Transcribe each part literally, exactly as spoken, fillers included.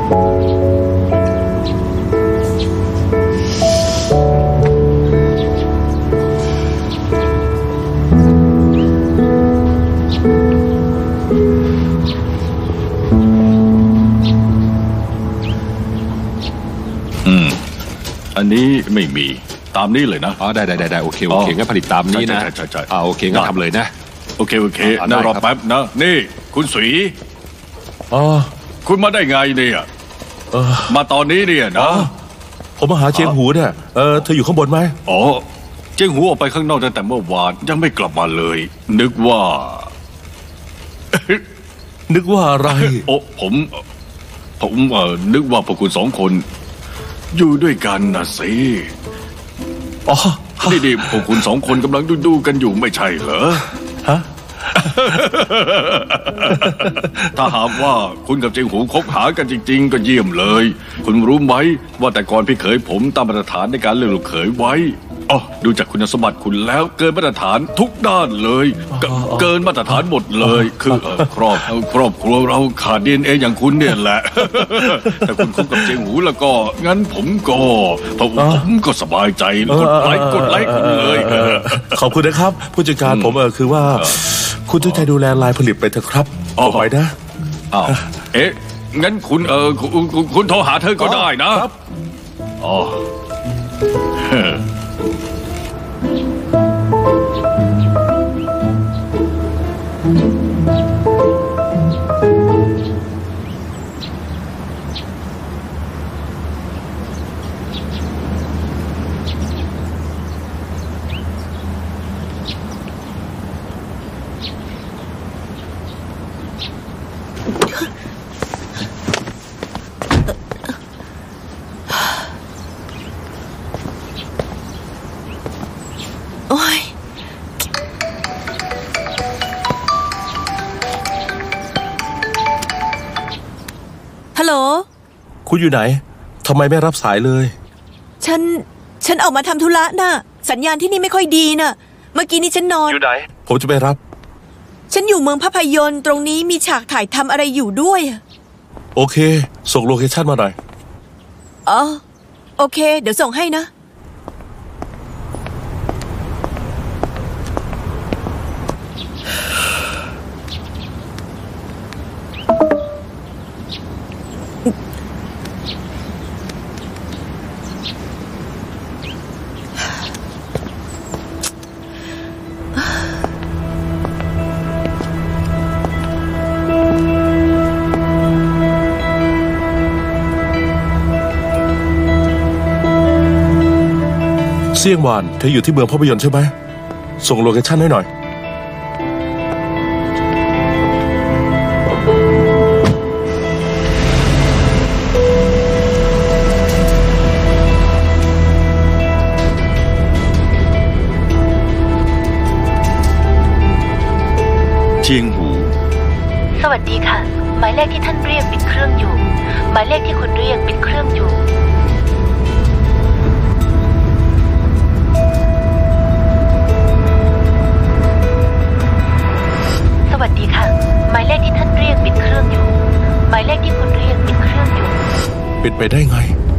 อันนี้ไม่มีตามนี้เลยนะอ๋อได้ได้ได้โอเคโอเคงั้นผลิตตามนี้นะใช่ใช่ใช่อ่าโอเคงั้นทำเลยนะโอเคโอเคนั่งรอแป๊บนะนี่คุณศรีอ๋อคุณมาได้ไงเนี่ยมาตอนนี้เนี่ยนะผมมาหาเจียงหูเนี่ยเออเธออยู่ข้างบนไหมอ๋อเจียงหูออกไปข้างนอกตั้งแต่เมื่อวานยังไม่กลับมาเลยนึกว่านึกว่าอะไรโอ้ผมผมเอ่อนึกว่าพวกคุณสองคนอยู่ด้วยกันนะสิอ๋อนี่ดิพวกคุณสองคนกำลังดูดูกันอยู่ไม่ใช่เหรอฮะถ้าหากว่าคุณกับเจียงหูคบหากันจริงๆก็เยี่ยมเลยคุณรู้ไหมว่าแต่ก่อนพี่เขยผมตั้งมาตรฐานในการเลือกลูกเขยไว้อ๋อดูจากคุณสมบัติคุณแล้วเกินมาตรฐานทุกด้านเลยเกินมาตรฐานหมดเลยคือครอบครอบครัวเราขาดดีเอ็นเออย่างคุณเนี่ยแหละแต่คุณคบกับเจียงหูแล้วก็งั้นผมก็ผมก็สบายใจกดไลค์กดไลค์คุณเลยขอบคุณนะครับผู้จัดการผมเออคือว่าคุณช่วยดูแลลายผลิตไปเถอะครับต่อไปนะอ้าวเอ๊ะงั้นคุณเออคุณโทรหาเธอก็ได้นะครับอ๋อฮัลโหลคุณอยู่ไหนทำไมไม่รับสายเลยฉันฉันออกมาทำธุระน่ะสัญญาณที่นี่ไม่ค่อยดีน่ะเมื่อกี้นี้ฉันนอนอยู่ไหนผมจะไปรับฉันอยู่เมืองภาพยนตร์ตรงนี้มีฉากถ่ายทำอะไรอยู่ด้วยโอเคส่งโลเคชั่นมาหน่อยอ๋อโอเคเดี๋ยวส่งให้นะเสี่ยงหวานเธออยู่ที่เมืองภาพยนตร์ใช่ไหมส่งโลเคชั่นให้หน่อยเจียงหูสวัสดีค่ะหมายเลขที่ท่านเรียกปิดเครื่องอยู่หมายเลขที่คุณเรียกปิดเครื่องอยู่สวัสดีค่ะหมายเลขที่ท่านเรียกปิดเครื่องอยู่หมายเลขที่คุณเรียกปิดเครื่องอยู่ปิดไปได้ไง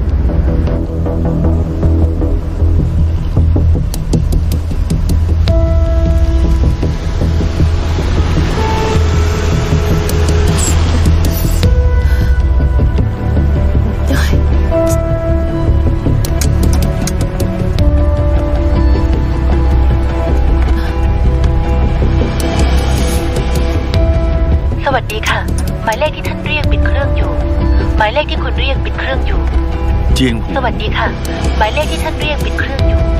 สวัสดีค่ะหมายเลขที่ท่านเรียกปิดเครื่องอยู่หมายเลขที่คุณเรียกปิดเครื่องอยู่เจียงหูสวัสดีค่ะหมายเลขที่ท่านเรียกปิดเครื่องอยู่